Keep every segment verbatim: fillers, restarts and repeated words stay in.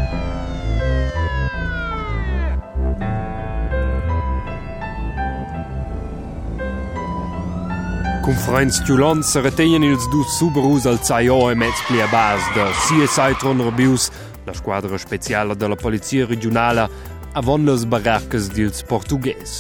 Con Franz Giulons reteien ils dus superus al zai o e mezz pli a bas de C S I Tronrabius, la squadra speciala della polizia regionala, avon las baraccas dils portugues.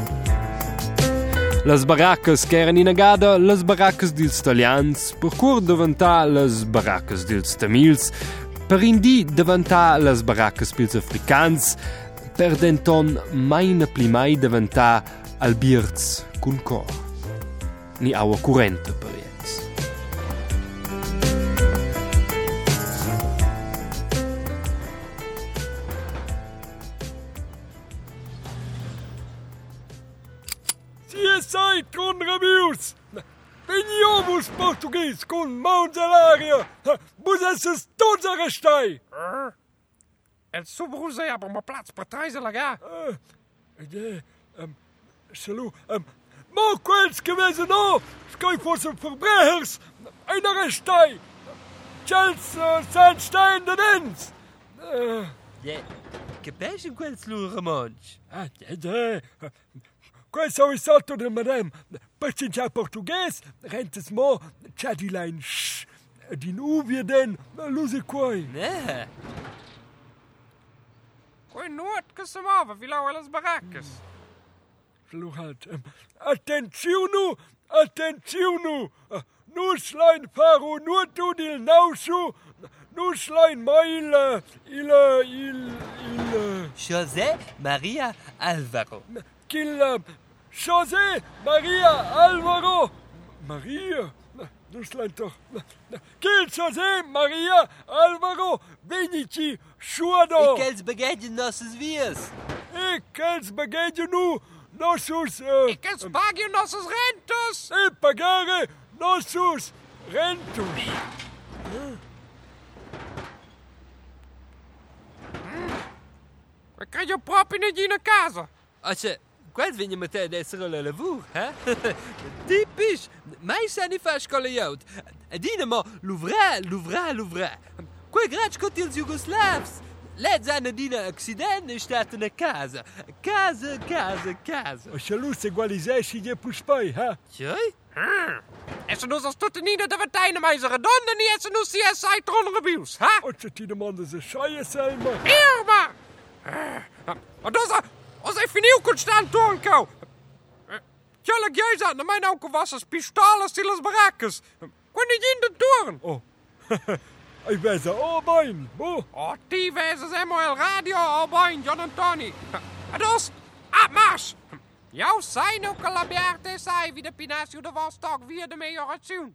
Las baraccas che erano in agada, las baraccas dils italians, per cur diventà las baraccas dils tamils, per indi diventà las baraccas pils africans, per denton mai ne pli mai diventà albirts cun cor. Ni aua currenta per jens. C S I Tronrabius! Veniamus português con mãos all'aria! Vos esses todos arrestai! El subruse aber uma plats per treise lagar. Eh, um, salut, um, maar quels que wezen no, skai fosse verbrechers, ein arrestai! Chels uh, Sandstein de dens! Uh, Ja, che pesce in quel slurre monch? ah, ja, ja. Quel so is salto de madame. Per cincia português, rentes mo, chadilein sh, din uvie den, luse quai. Ne? Quei nuot che se mova, vi lau las baraccas. Fluhat. Um, attenzionu, attenzionu! Uh, nu slein faru, nu tu dil nausu, nu slein mail, uh, il, uh, il, il, uh, José Maria Alvaro. qu'il, uh, José Maria Alvaro. Maria? Nu slein toch. Qu'il José Maria Alvaro, venici, schuado. E quels begedien nosses vies? E quels bagagio nu, nossus, uh, Ik kan spagio nossos rentos. e pagare nossus rentus. We krijgen proprio niet in casa. Ace, quels vegna me te d'essere la lavur, eh? Tipisch! Mai sa ni fa scola jaut. Dina mo, l'ouvra, l'ouvra, l'ouvra. Quei grad scot ils Jugoslavs. Lez hanno dina accident e stat na casa. Casa, casa, casa. Salut, se gualisesci je puspai, ha? Tjoi? En ze doen als tot de nieder de vertijnen mij ze redonden niet en ze doen C S I Tronrabius, ha? Und die demande ze scheie selber. Irma! Maar dat is... Als even nieuw kunt staan torenkou. Jelle geuze naar mijn ook was als pistolen stilas barakkes. Kon niet in de toren. Oh. Ich weiß auch mein, wo? Oh, die wezen ze mooi radio al bij John en Tony. En dus, abmars! Jou zijn ook al abierte sai wie de Pinacio de Vostok via de majoration.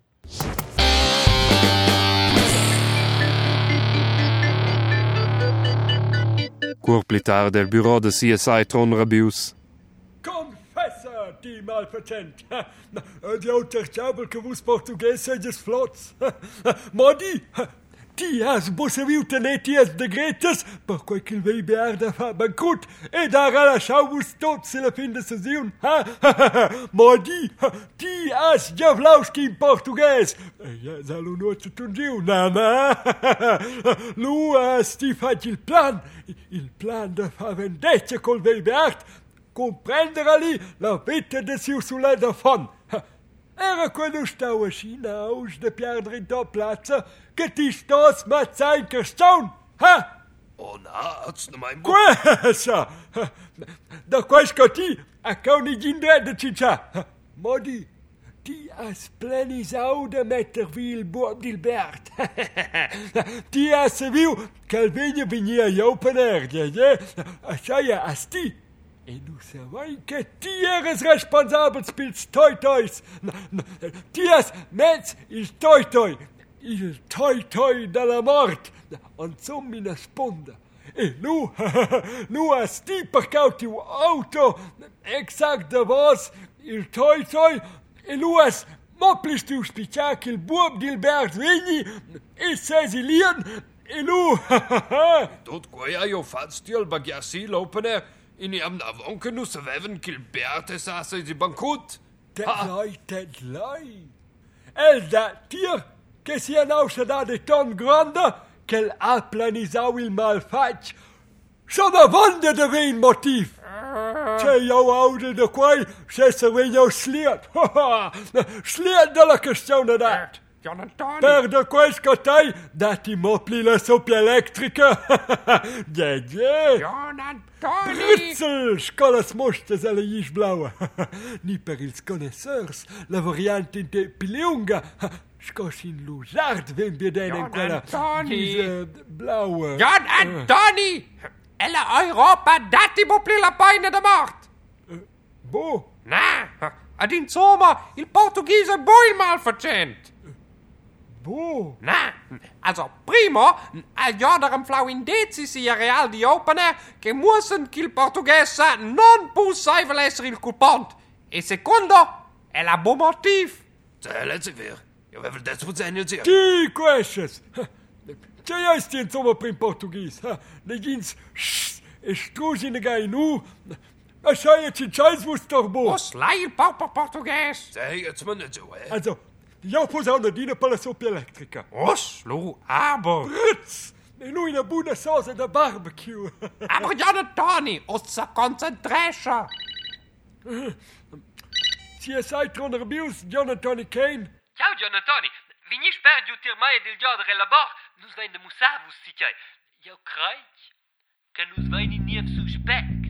Cur pli tard del bureau de C S I Tronrabius. Confessa, die malpatent. Die autorchabel que vos português seges flots. Modi, die has boseviute netias de gretes, per quel qu'il vei bearda fa bankrut, e dara la schaubus tot se la fin de sesiun. Modi, die has Javlauski in português. Ja, salu no zu tundiu, nana. Lu has die fat il plan, il plan de fa vendetta col vei beart, comprendere lì la vita de siu sulla da fon. Era quando stava així naus de perdre in top platza que ti stos mazzai que staun, ha? Oh na, hat's ne mein Quessa! Da quais que ti a cauni gindre de cincia. Modi, ti has plenisau de metter vi il buob d'Ilbert. Ti has viu que el vegna venia jau pener, ja, ja? Aixaia as ti. E nu savai que ti eres responsabels pils toi-tois. Ti has mets il toi-toi. Il toi-toi de la mort. En som mina sponda. E nu, nu has ti percaut tiu auto exact de vos il toi-toi. E nu has moplis tiu spiciac il buob d'Ilbert vegni e sesilien. E nu, Tot quaia io fats ti al bagiassi l'opener. In i am navonke nu se veven kil berte sa se di bankut. tet lai, tet lai. El da tier, que si an ausada de ton grande, che ha planisau il malfac. Sono vonda da vein motiv. C'è io audel da quai, se se io sliat. Sliat della questione dat. Gian Antoni. Per da quai scotai, dati mopli la soppia elettrica. Gie, gie. Gian Antoni. Britzel, scolas mostas alla isch blaua. Ni per ils connaisseurs, la variante in te piliunga. Scos in lusard, ven wir denn in Gian quella Antoni. diese blaue. Gian Antoni. E la Europa dati mopli la paina da mort. Bo, Na, ad insomma, il portoghese è poi il malfacente. bo. Na, also primo, agli anderen flau indizi sia real di opener che mussen che il portoghese non possibile essere il colpante. E secondo, è la buon motivo. Sei letzte weer. Ja, wer will das von sein jetzt hier? Ti quesches. C'è esti insomma per in portuguese. Ne gins e strusine gai nu. A schei ci chais vus doch bo. O slai il pauper portoghese. Sei jetzt mal nicht so, eh? Also, io posa una dina per la soppia elettrica. O slu, aber. Ritz! E lui una buona sauce da barbecue. Aber Gian Antoni, o sa concentrescia. Ci sai tronner bius, John Antoni Kane. Ciao Gian Antoni, vini sper giutir mai del giodre la bar, nus vein de musavus sicai. Io crei che nus vein in niev suspect.